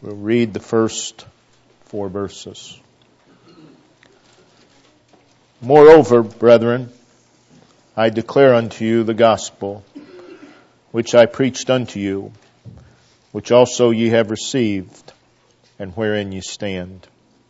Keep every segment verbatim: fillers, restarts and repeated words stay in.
We'll read the first four verses. Moreover, brethren, I declare unto you the gospel, which I preached unto you, which also ye have received, and wherein ye stand,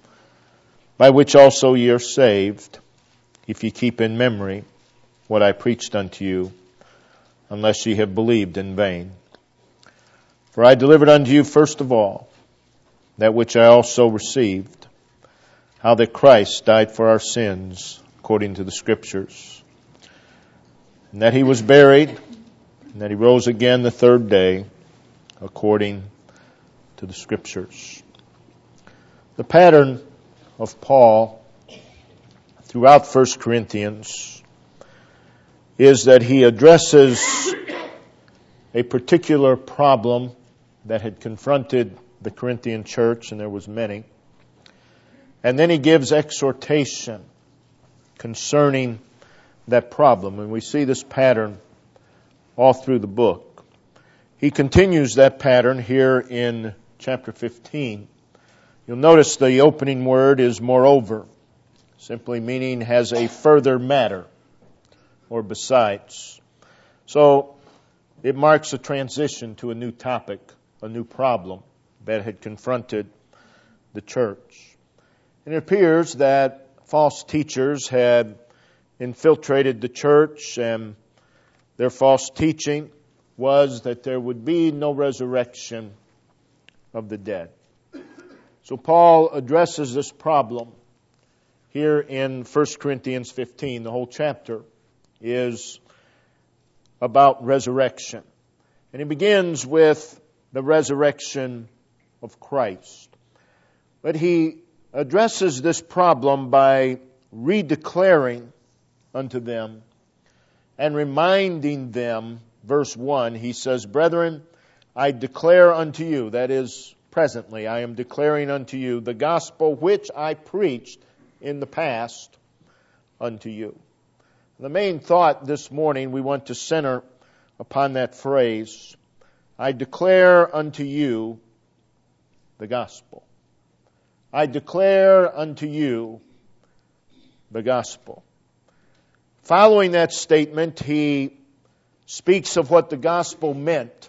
by which also ye are saved, if ye keep in memory what I preached unto you, unless ye have believed in vain. For I delivered unto you first of all that which I also received, how that Christ died for our sins according to the Scriptures, and that he was buried, and that he rose again the third day according to the Scriptures. The pattern of Paul throughout First Corinthians is that he addresses a particular problem that had confronted the Corinthian church, and there was many. And then he gives exhortation concerning that problem. And we see this pattern all through the book. He continues that pattern here in chapter fifteen. You'll notice the opening word is moreover, simply meaning has a further matter, or besides. So it marks a transition to a new topic, a new problem that had confronted the church. And it appears that false teachers had infiltrated the church, and their false teaching was that there would be no resurrection of the dead. So Paul addresses this problem here in First Corinthians fifteen. The whole chapter is about resurrection. And he begins with the resurrection of Christ. But he addresses this problem by redeclaring unto them and reminding them, verse one, he says, Brethren, I declare unto you, that is, presently, I am declaring unto you the gospel which I preached in the past unto you. The main thought this morning, we want to center upon that phrase, I declare unto you the gospel. I declare unto you the gospel. Following that statement, he speaks of what the gospel meant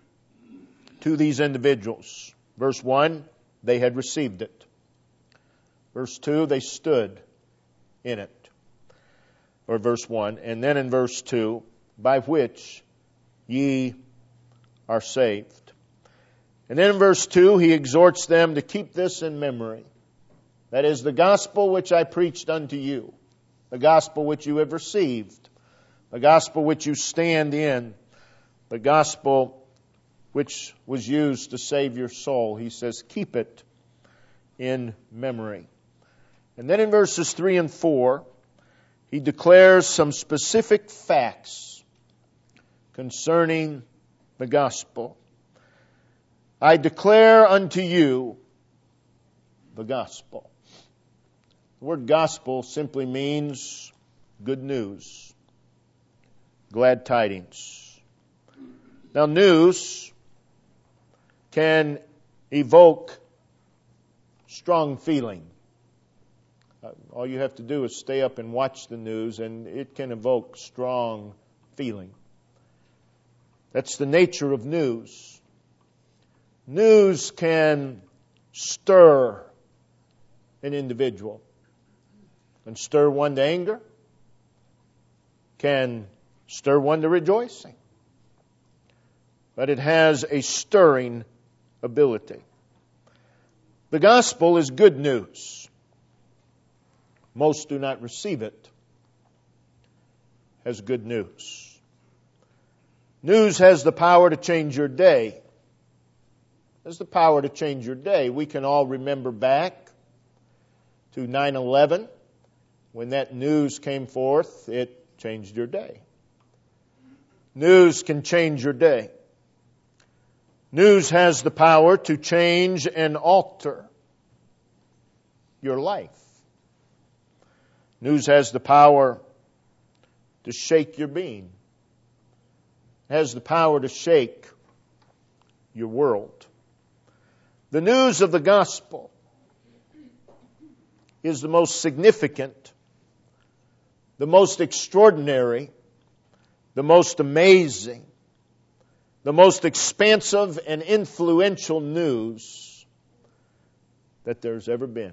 to these individuals. Verse one, they had received it. Verse two, they stood in it. Or verse one. And then in verse two, by which ye are saved. And then in verse two, he exhorts them to keep this in memory. That is, the gospel which I preached unto you. The gospel which you have received. The gospel which you stand in. The gospel which was used to save your soul. He says, keep it in memory. And then in verses three and four, he declares some specific facts concerning the gospel. I declare unto you the gospel. The word gospel simply means good news, glad tidings. Now, news can evoke strong feeling. Uh, all you have to do is stay up and watch the news, and it can evoke strong feeling. That's the nature of news. News can stir an individual, can stir one to anger, can stir one to rejoicing. But it has a stirring ability. The gospel is good news. Most do not receive it as good news. News has the power to change your day. It has the power to change your day. We can all remember back to nine eleven. When that news came forth, it changed your day. News can change your day. News has the power to change and alter your life. News has the power to shake your being. It has the power to shake your world. The news of the gospel is the most significant, the most extraordinary, the most amazing, the most expansive and influential news that there's ever been.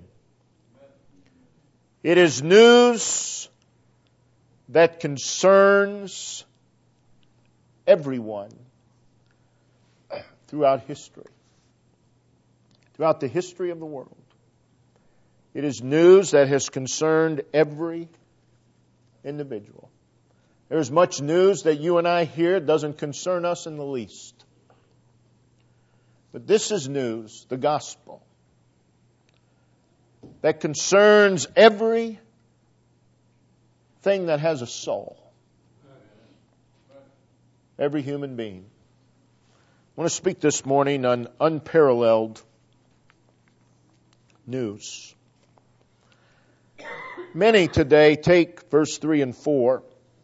It is news that concerns everyone throughout history, throughout the history of the world. It is news that has concerned every individual. There's much news that you and I hear doesn't concern us in the least. But this is news, the gospel, that concerns every thing that has a soul. Every human being. I want to speak this morning on unparalleled news. Many today take verse three and four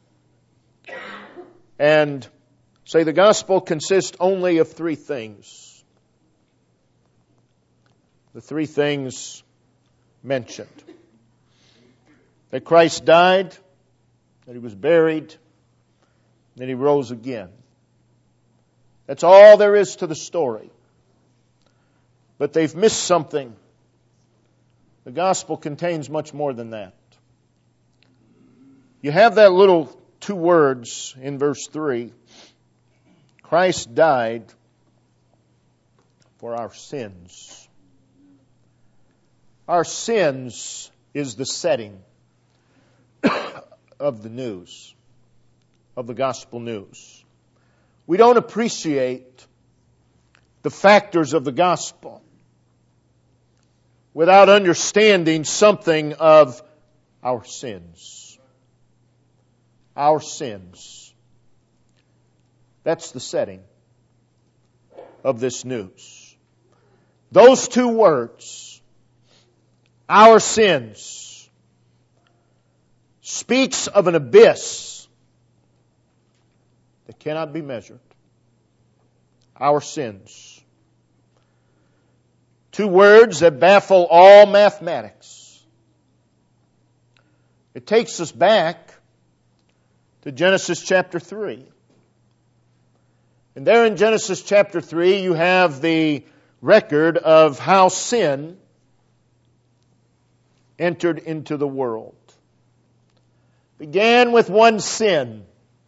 and say the gospel consists only of three things. The three things mentioned. That Christ died, that He was buried, that He rose again. That's all there is to the story. But they've missed something. The gospel contains much more than that. You have that little two words in verse three. Christ died for our sins. Our sins is the setting of the news, of the gospel news. We don't appreciate the factors of the gospel without understanding something of our sins. Our sins. That's the setting of this news. Those two words, our sins, speaks of an abyss that cannot be measured. Our sins. Two words that baffle all mathematics. It takes us back to Genesis chapter three. And there in Genesis chapter three you have the record of how sin entered into the world. Began with one sin.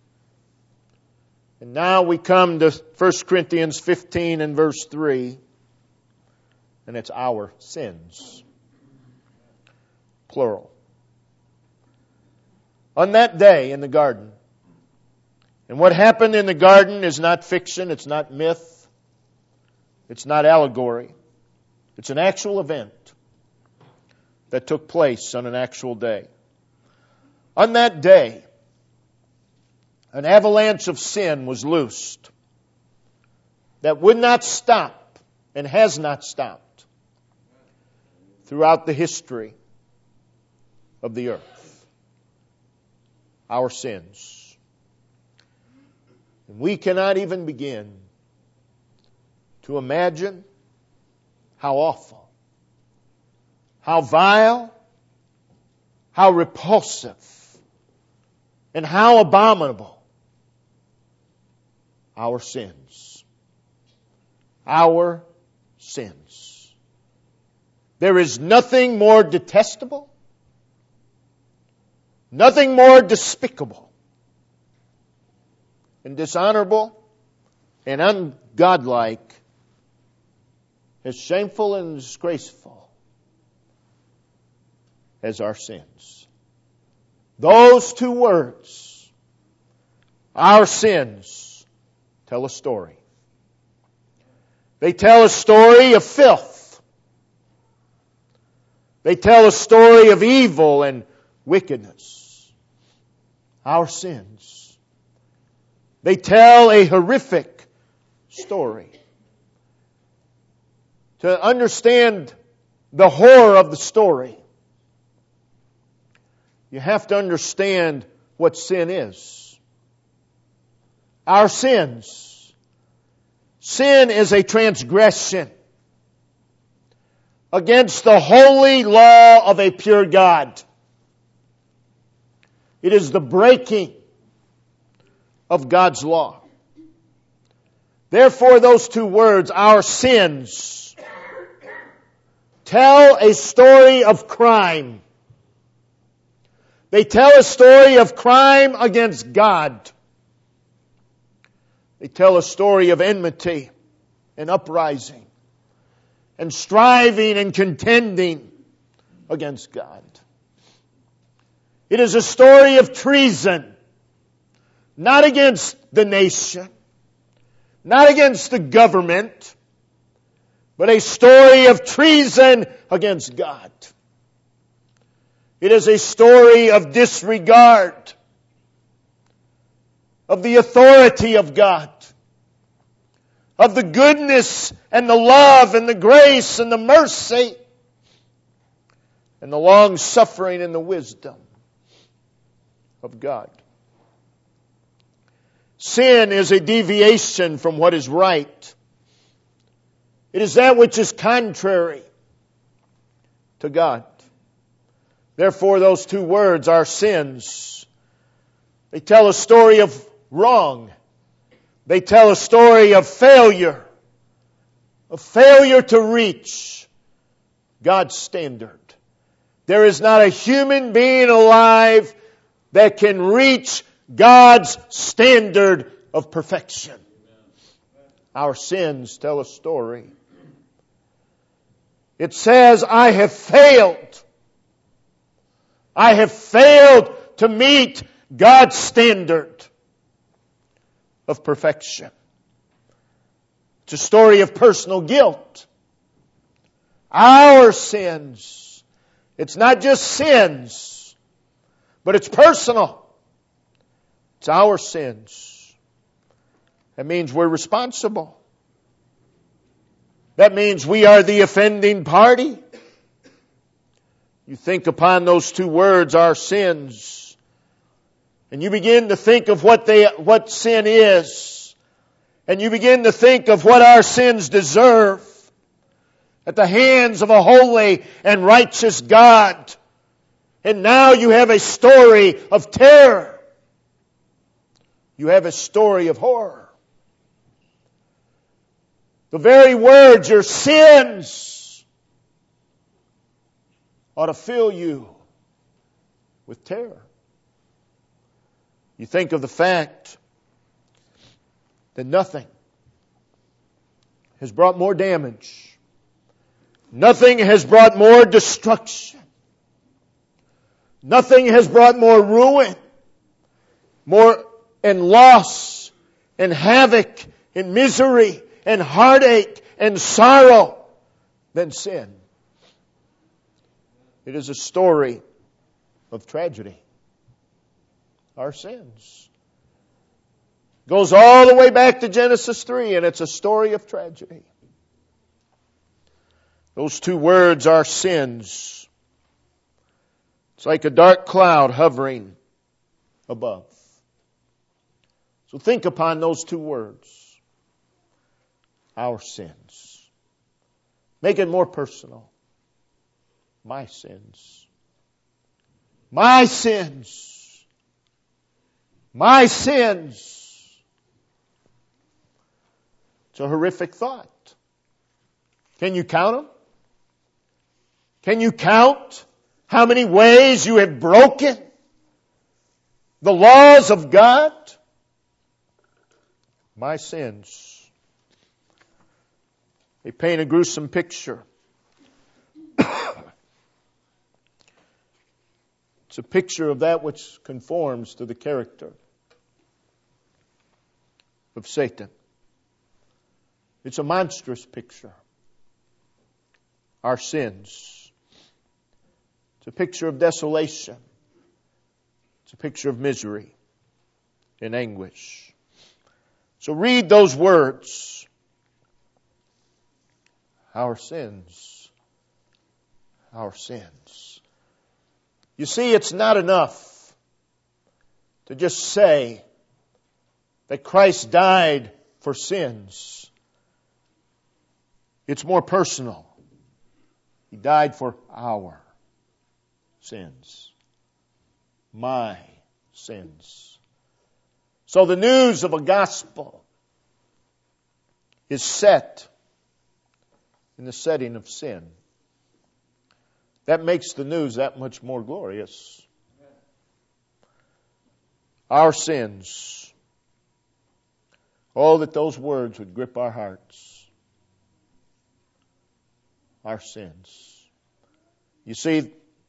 And now we come to First Corinthians fifteen and verse three. And it's our sins. Plural. On that day in the garden. And what happened in the garden is not fiction, it's not myth, it's not allegory. It's an actual event that took place on an actual day. On that day, an avalanche of sin was loosed that would not stop and has not stopped throughout the history of the earth. Our sins. And we cannot even begin to imagine how awful, how vile, how repulsive, and how abominable our sins. Our sins. There is nothing more detestable, nothing more despicable and dishonorable and ungodlike, as shameful and disgraceful as our sins. Those two words, our sins, tell a story. They tell a story of filth. They tell a story of evil and wickedness. Our sins. They tell a horrific story. To understand the horror of the story, you have to understand what sin is. Our sins. Sin is a transgression. against the holy law of a pure God. It is the breaking of God's law. Therefore, those two words, our sins, tell a story of crime. They tell a story of crime against God. They tell a story of enmity and uprising and striving and contending against God. It is a story of treason, not against the nation, not against the government, but a story of treason against God. It is a story of disregard of the authority of God, of the goodness and the love and the grace and the mercy and the long suffering and the wisdom of God. Sin is a deviation from what is right. It is that which is contrary to God. Therefore, those two words, our sins, they tell a story of wrong. They tell a story of failure, of failure to reach God's standard. There is not a human being alive that can reach God's standard of perfection. Our sins tell a story. It says, I have failed. I have failed to meet God's standard of perfection. It's a story of personal guilt. Our sins. It's not just sins, but it's personal. It's our sins. That means we're responsible. That means we are the offending party. You think upon those two words, our sins, and you begin to think of what they, what sin is, and you begin to think of what our sins deserve at the hands of a holy and righteous God. And now you have a story of terror. You have a story of horror. The very words, your sins, ought to fill you with terror. You think of the fact that nothing has brought more damage. Nothing has brought more destruction. Nothing has brought more ruin, more and loss and havoc and misery and heartache and sorrow than sin. It is a story of tragedy. Our sins. Goes all the way back to Genesis three, and it's a story of tragedy. Those two words are sins. It's like a dark cloud hovering above. So think upon those two words. Our sins. Make it more personal. My sins. My sins. My sins. It's a horrific thought. Can you count them? Can you count how many ways you have broken the laws of God? My sins. They paint a gruesome picture. It's a picture of that which conforms to the character of Satan. It's a monstrous picture. Our sins. It's a picture of desolation. It's a picture of misery and anguish. So read those words. Our sins. Our sins. You see, it's not enough to just say that Christ died for sins. It's more personal. He died for our sins. My sins. So the news of a gospel is set in the setting of sin. That makes the news that much more glorious. Our sins. Oh, that those words would grip our hearts. Our sins. You see,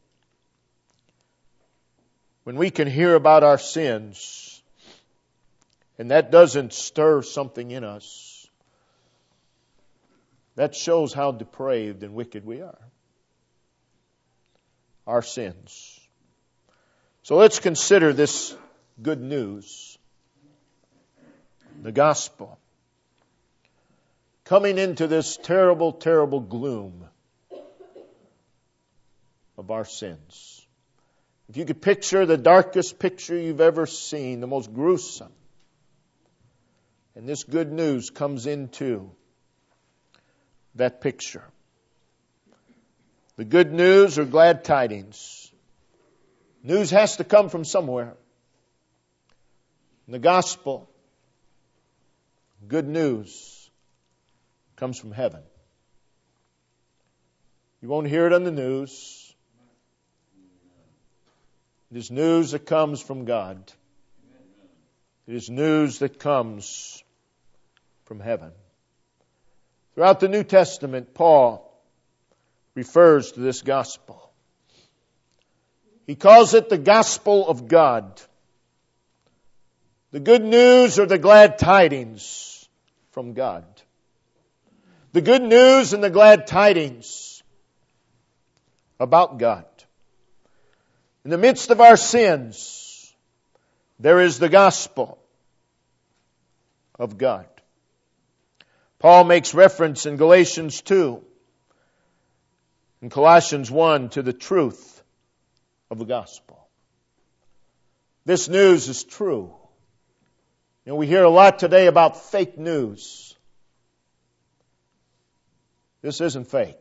when we can hear about our sins, and that doesn't stir something in us, that shows how depraved and wicked we are. Our sins. So let's consider this good news. The gospel. Coming into this terrible, terrible gloom of our sins. If you could picture the darkest picture you've ever seen, the most gruesome, and this good news comes into that picture. The good news or glad tidings. News has to come from somewhere. And the gospel, good news, comes from heaven. You won't hear it on the news. It is news that comes from God. It is news that comes from heaven. Throughout the New Testament, Paul refers to this gospel. He calls it the gospel of God. The good news or the glad tidings from God. The good news and the glad tidings about God. In the midst of our sins, there is the gospel of God. Paul makes reference in Galatians two, in Colossians one, to the truth of the gospel. This news is true. You know, we hear a lot today about fake news. This isn't fake.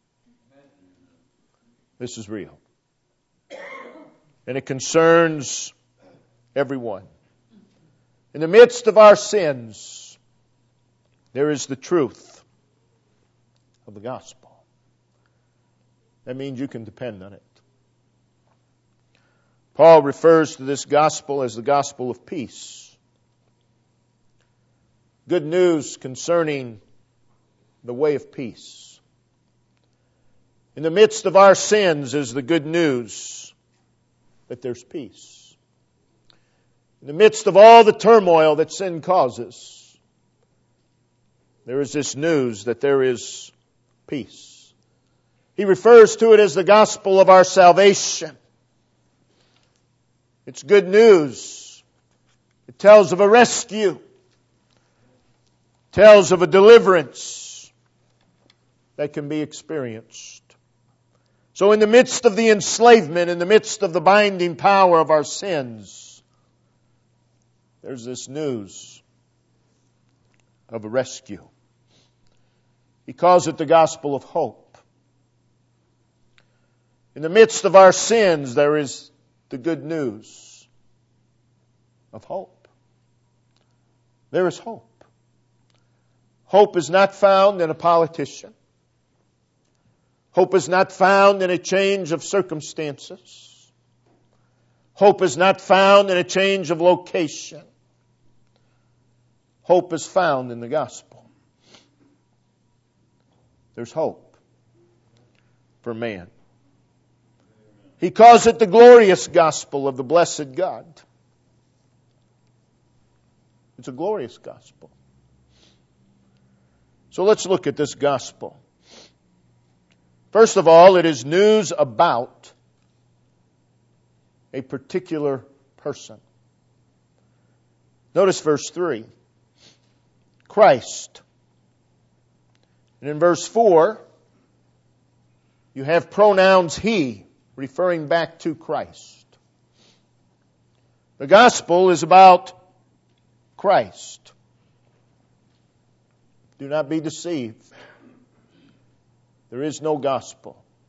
This is real. And it concerns everyone. In the midst of our sins, there is the truth of the gospel. That means you can depend on it. Paul refers to this gospel as the gospel of peace. Good news concerning the way of peace. In the midst of our sins is the good news that there's peace. In the midst of all the turmoil that sin causes, there is this news that there is peace. He refers to it as the gospel of our salvation. It's good news. It tells of a rescue. It tells of a deliverance that can be experienced. So in the midst of the enslavement, in the midst of the binding power of our sins, there's this news of a rescue. He calls it the gospel of hope. In the midst of our sins, there is the good news of hope. There is hope. Hope is not found in a politician. Hope is not found in a change of circumstances. Hope is not found in a change of location. Hope is found in the gospel. There's hope for man. He calls it the glorious gospel of the blessed God. It's a glorious gospel. So let's look at this gospel. First of all, it is news about a particular person. Notice verse three. Christ. And in verse four, you have pronouns he, referring back to Christ. The gospel is about Christ. Do not be deceived. There is no gospel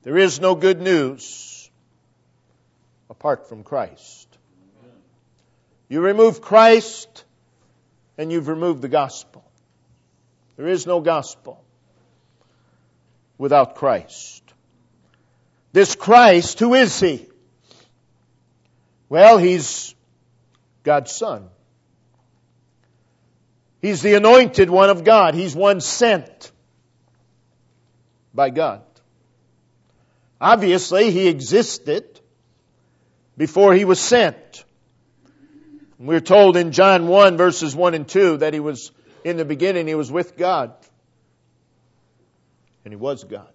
There is no good news apart from Christ. You remove Christ and you've removed the gospel. There is no gospel without Christ. This Christ, who is He? Well, He's God's Son. He's the anointed one of God. He's one sent by God. Obviously, He existed before He was sent. We're told in John one, verses one and two, that He was, in the beginning, He was with God. And He was God.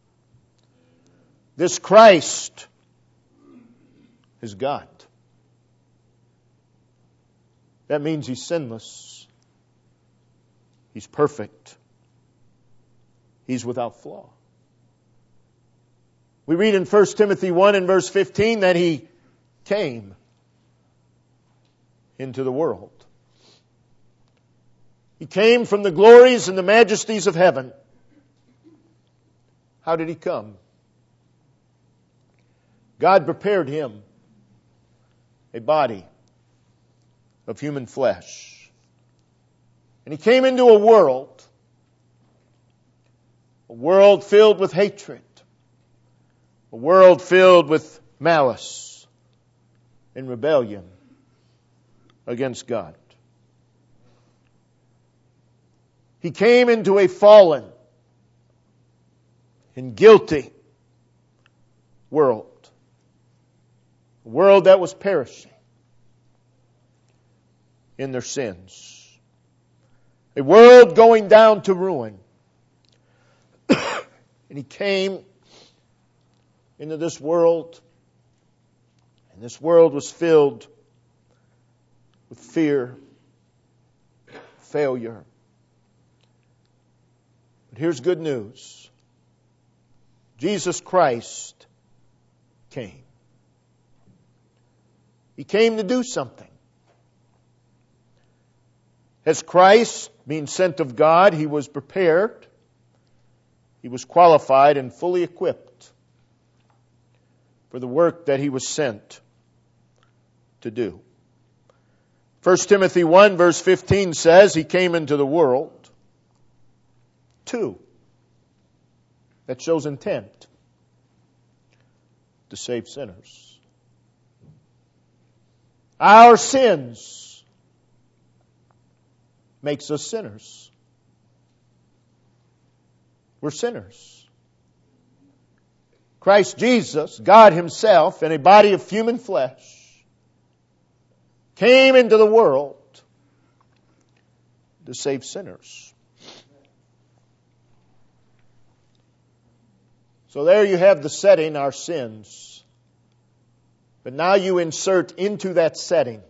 This Christ is God. That means He's sinless. He's perfect. He's without flaw. We read in First Timothy one and verse fifteen that He came into the world. He came from the glories and the majesties of heaven. How did He come? God prepared Him a body of human flesh. And He came into a world, a world filled with hatred, a world filled with malice and rebellion against God. He came into a fallen and guilty world. A world that was perishing in their sins. A world going down to ruin. And He came into this world, and this world was filled with fear, failure. But here's good news. Jesus Christ came. He came to do something. As Christ, being sent of God, He was prepared, He was qualified and fully equipped for the work that He was sent to do. First Timothy one verse fifteen says He came into the world. Two. That shows intent. To save sinners. Our sins makes us sinners. We're sinners. Christ Jesus, God Himself, in a body of human flesh, came into the world to save sinners. So there you have the setting, our sins. But now you insert into that setting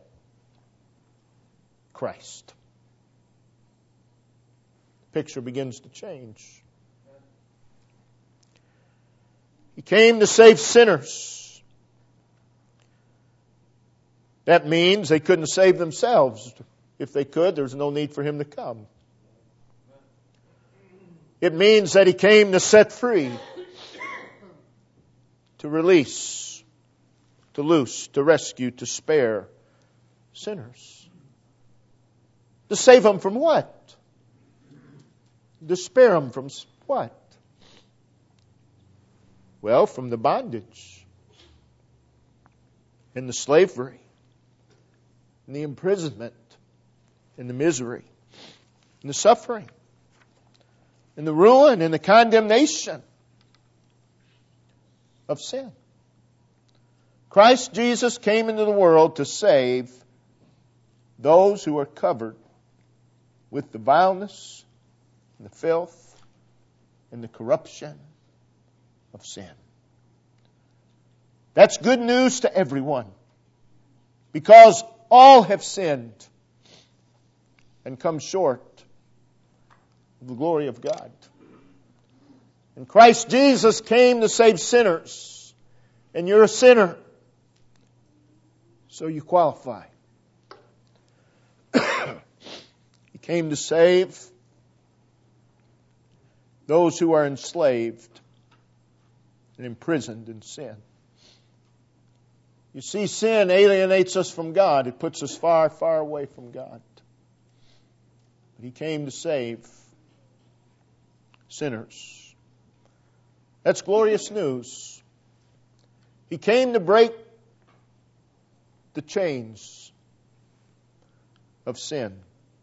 Christ. The picture begins to change. He came to save sinners. That means they couldn't save themselves. If they could, there's no need for Him to come. It means that He came to set free, to release, to loose, to rescue, to spare sinners. To save them from what? To spare them from what? Well, from the bondage and the slavery and the imprisonment and the misery and the suffering and the ruin and the condemnation of sin. Christ Jesus came into the world to save those who are covered with the vileness and the filth and the corruption of sin. That's good news to everyone, because all have sinned and come short of the glory of God. And Christ Jesus came to save sinners, and you're a sinner, so you qualify. He came to save those who are enslaved and imprisoned in sin. You see, sin alienates us from God. It puts us far, far away from God. But He came to save sinners. That's glorious news. He came to break the chains of sin.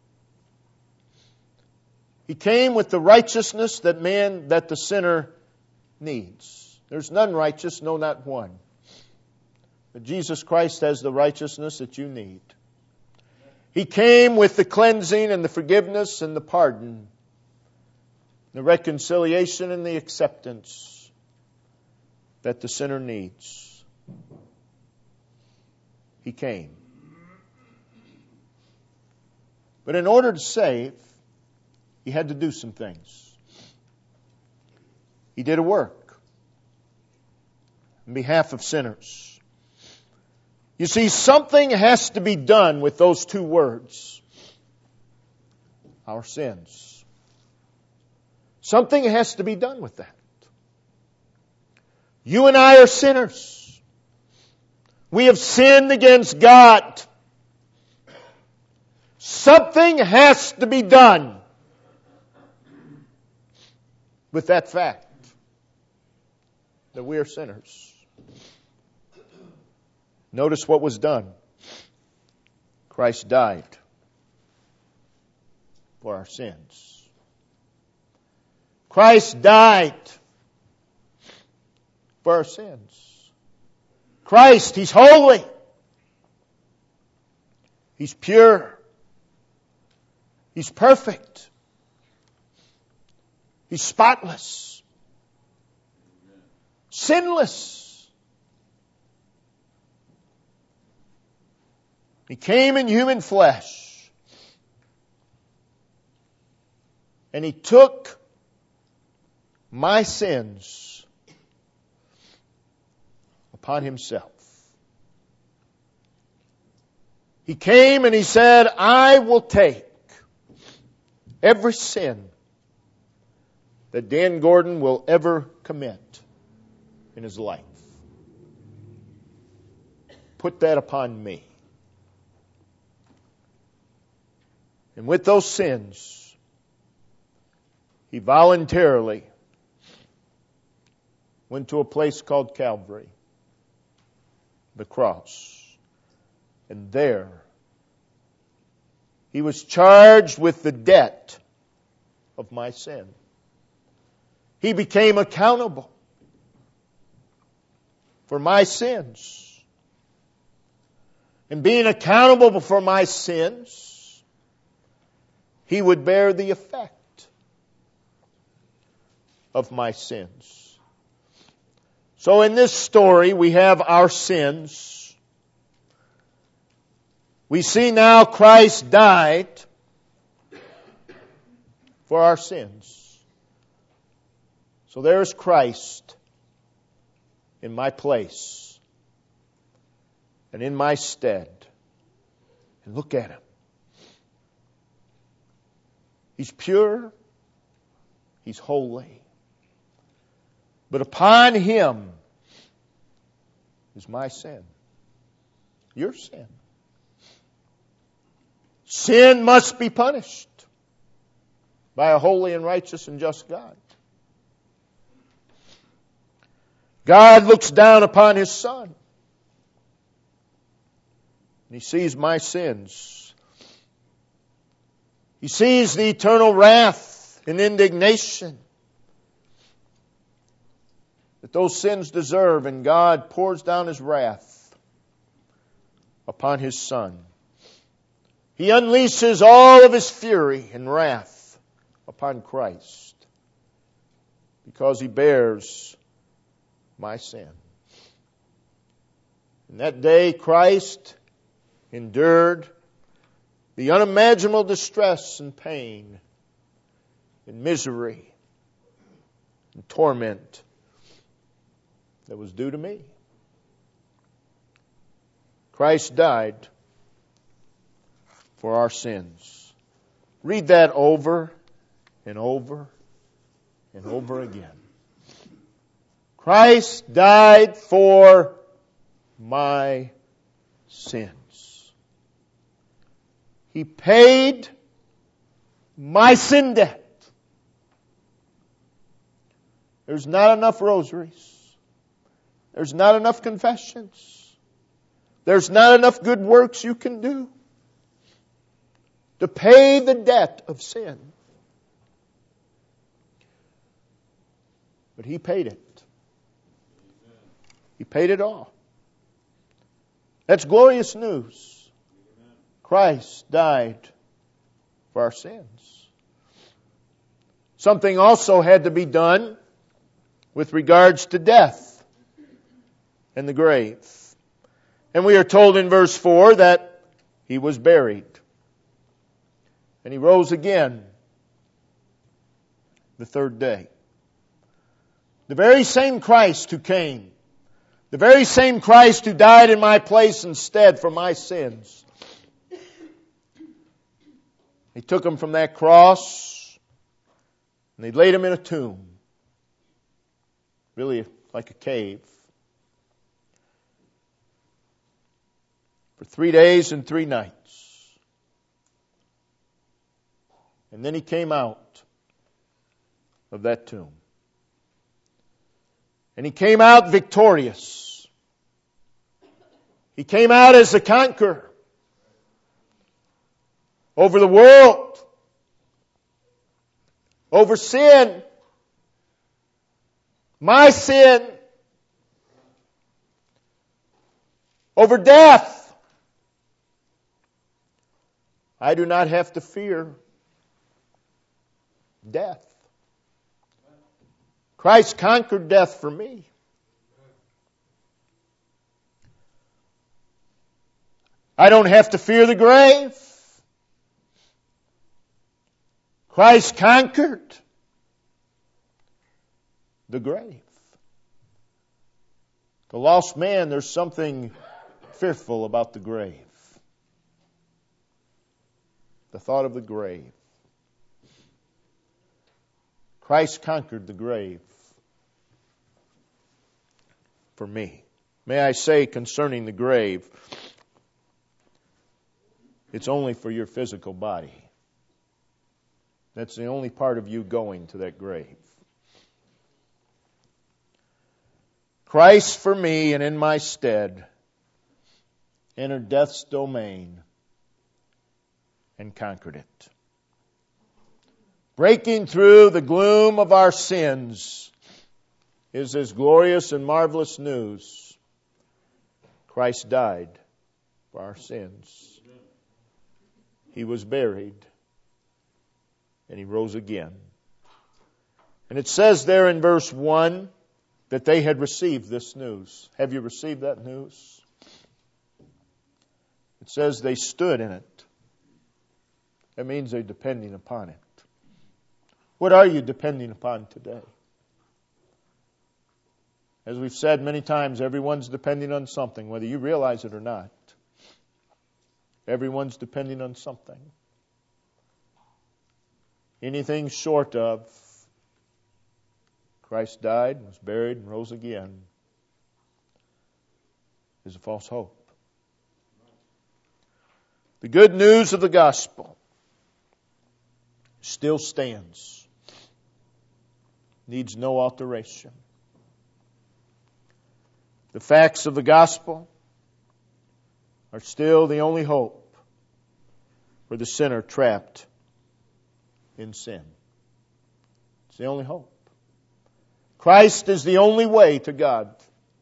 He came with the righteousness that man, that the sinner needs. There's none righteous, no, not one. But Jesus Christ has the righteousness that you need. He came with the cleansing and the forgiveness and the pardon, the reconciliation and the acceptance that the sinner needs. He came. But in order to save, He had to do some things. He did a work on behalf of sinners. You see, something has to be done with those two words. Our sins. Something has to be done with that. You and I are sinners. We have sinned against God. Something has to be done with that fact that we are sinners. Notice what was done. Christ died for our sins. Christ died for our sins. Christ, He's holy. He's pure. He's perfect. He's spotless. Sinless. He came in human flesh. And He took my sins upon Himself. He came and He said, I will take every sin that Dan Gordon will ever commit in his life. Put that upon me. And with those sins, He voluntarily went to a place called Calvary, the cross. And there, He was charged with the debt of my sin. He became accountable for my sins. And being accountable for my sins, He would bear the effect of my sins. So in this story, we have our sins. We see now Christ died for our sins. So there's Christ in my place and in my stead. And look at Him. He's pure. He's holy. But upon Him is my sin. Your sin. Sin must be punished by a holy and righteous and just God. God looks down upon His Son. And He sees my sins. He sees the eternal wrath and indignation that those sins deserve, and God pours down His wrath upon His Son. He unleashes all of His fury and wrath upon Christ because He bears my sin. And that day Christ endured the unimaginable distress and pain and misery and torment that was due to me. Christ died for our sins. Read that over and over and over again. Christ died for my sins. He paid my sin debt. There's not enough rosaries. There's not enough confessions. There's not enough good works you can do to pay the debt of sin. But He paid it. He paid it all. That's glorious news. Christ died for our sins. Something also had to be done with regards to death and the grave. And we are told in verse four that He was buried. And He rose again the third day. The very same Christ who came, the very same Christ who died in my place instead for my sins. He took Him from that cross and they laid Him in a tomb. Really like a cave. For three days and three nights. And then He came out of that tomb. And He came out victorious. He came out as a conqueror over the world, over sin, my sin, over death. I do not have to fear death. Christ conquered death for me. I don't have to fear the grave. Christ conquered the grave. The lost man, there's something fearful about the grave. The thought of the grave. Christ conquered the grave for me. May I say concerning the grave, it's only for your physical body. That's the only part of you going to that grave. Christ for me and in my stead entered death's domain and conquered it. Breaking through the gloom of our sins is this glorious and marvelous news. Christ died for our sins. He was buried and He rose again. And it says there in verse one that they had received this news. Have you received that news? It says they stood in it. That means they're depending upon it. What are you depending upon today? As we've said many times, everyone's depending on something, whether you realize it or not. Everyone's depending on something. Anything short of Christ died, was buried, and rose again is a false hope. The good news of the gospel still stands. Needs no alteration. The facts of the gospel are still the only hope for the sinner trapped in sin. It's the only hope. Christ is the only way to God.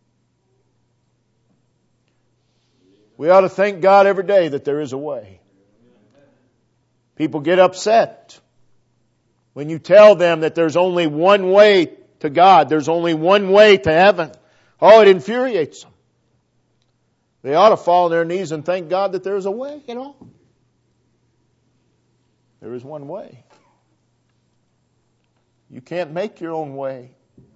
We ought to thank God every day that there is a way. People get upset when you tell them that there's only one way to God, there's only one way to heaven. Oh, it infuriates them. They ought to fall on their knees and thank God that there's a way, you know. There is one way. You can't make your own way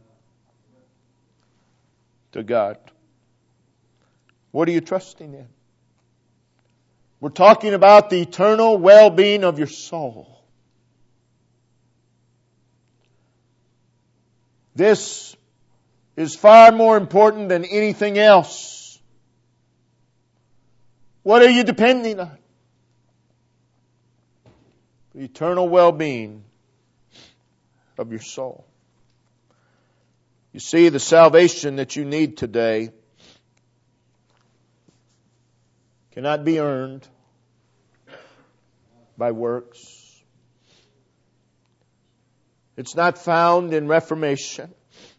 to God. What are you trusting in? We're talking about the eternal well-being of your soul. This is far more important than anything else. What are you depending on? The eternal well-being of your soul. You see, the salvation that you need today cannot be earned by works. It's not found in reformation.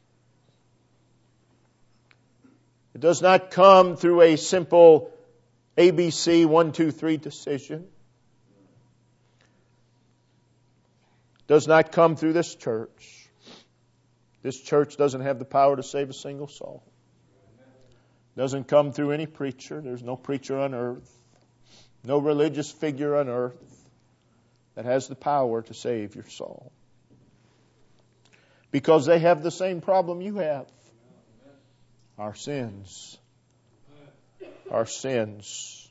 It does not come through a simple A B C one, two, three decision. It does not come through this church. This church doesn't have the power to save a single soul. It doesn't come through any preacher. There's no preacher on earth, no religious figure on earth that has the power to save your soul. Because they have the same problem you have. Our sins. Our sins.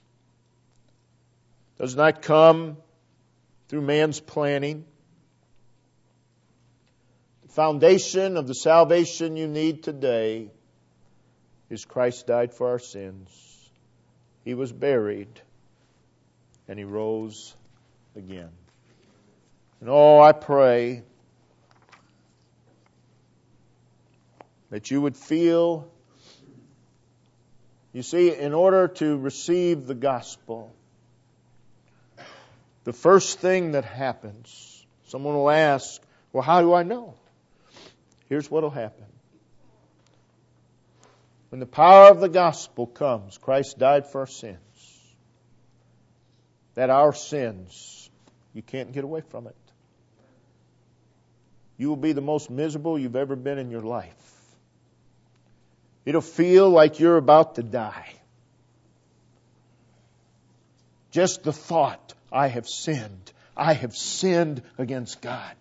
Does not come through man's planning. The foundation of the salvation you need today is Christ died for our sins. He was buried and He rose again. And oh, I pray that you would feel, you see, in order to receive the gospel, the first thing that happens, someone will ask, well, how do I know? Here's what will happen. When the power of the gospel comes, Christ died for our sins. That our sins, you can't get away from it. You will be the most miserable you've ever been in your life. It'll feel like you're about to die. Just the thought, I have sinned. I have sinned against God.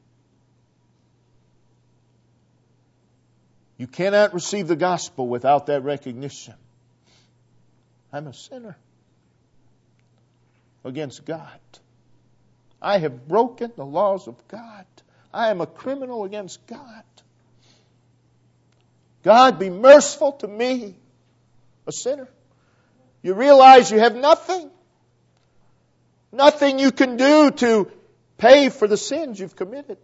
You cannot receive the gospel without that recognition. I'm a sinner against God. I have broken the laws of God. I am a criminal against God. God, be merciful to me, a sinner. You realize you have nothing. Nothing you can do to pay for the sins you've committed.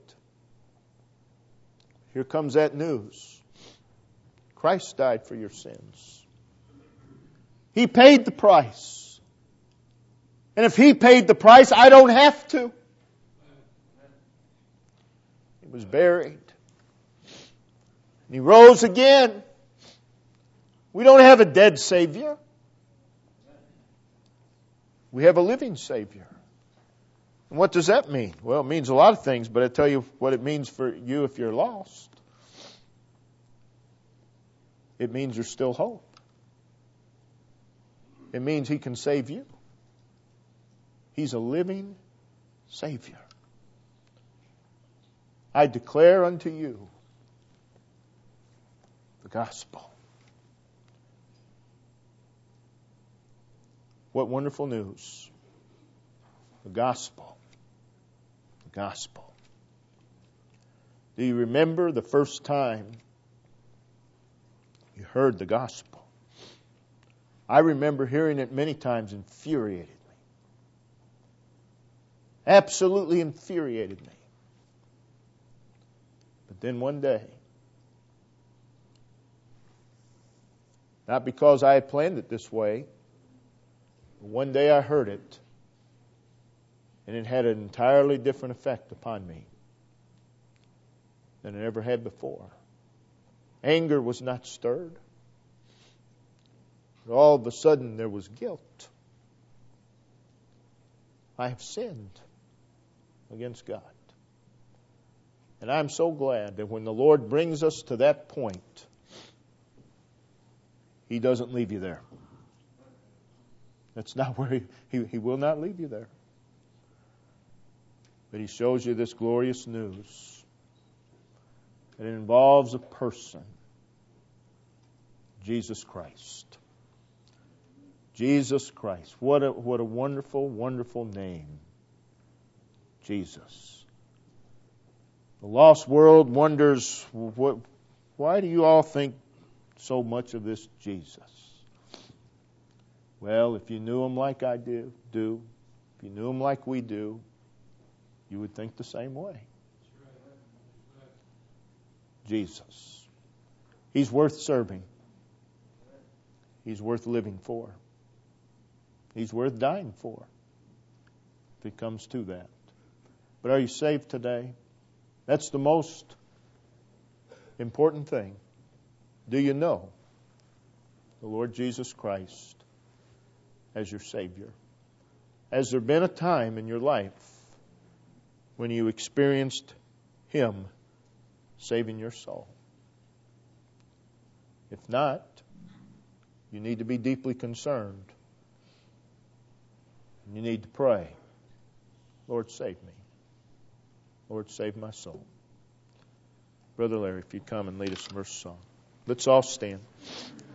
Here comes that news. Christ died for your sins. He paid the price. And if He paid the price, I don't have to. He was buried. And He rose again. We don't have a dead Savior. We have a living Savior. And what does that mean? Well, it means a lot of things, but I'll tell you what it means for you if you're lost. It means there's still hope. It means He can save you. He's a living Savior. I declare unto you the gospel. What wonderful news. The gospel. The gospel. Do you remember the first time you heard the gospel? I remember hearing it many times, infuriated me. Absolutely infuriated me. But then one day, not because I had planned it this way, but one day I heard it, and it had an entirely different effect upon me than it ever had before. Anger was not stirred. But all of a sudden there was guilt. I have sinned against God. And I'm so glad that when the Lord brings us to that point, He doesn't leave you there. That's not where He, He, he will not leave you there. But He shows you this glorious news. And it involves a person. Jesus Christ. Jesus Christ. What a, what a wonderful, wonderful name. Jesus. The lost world wonders, what, why do you all think so much of this Jesus? Well, if you knew him like I do, do, if you knew him like we do, you would think the same way. Jesus. He's worth serving. He's worth living for. He's worth dying for, if it comes to that. But are you saved today? That's the most important thing. Do you know the Lord Jesus Christ as your Savior? Has there been a time in your life when you experienced Him saving your soul? If not, you need to be deeply concerned. You need to pray, Lord, save me. Lord, save my soul. Brother Larry, if you come and lead us in verse song. Let's all stand.